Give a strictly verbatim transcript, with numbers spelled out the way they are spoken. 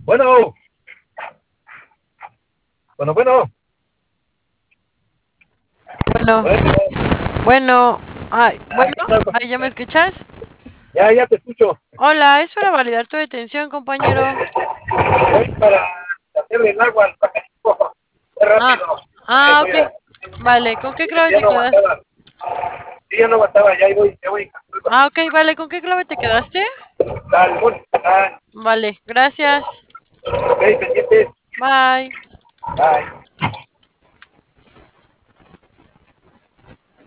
Bueno, bueno, bueno, Bueno, bueno, bueno, ay, ah, bueno, ¿qué tal? ay, ¿ya me escuchas? Ya, ya te escucho. Hola, es para validar tu detención, compañero. Es para hacerle el agua al pajarito. Es Ah, rápido. Ahí ah, voy ok. a, Vale, ¿con qué clave ya te no quedas? aguantaba. Sí, ya no aguantaba, ya ahí voy, ya voy. Ah, ok, vale, ¿con qué clave te quedaste? Salmón, ah, Vale, gracias. ok, pendientes. Bye. Bye.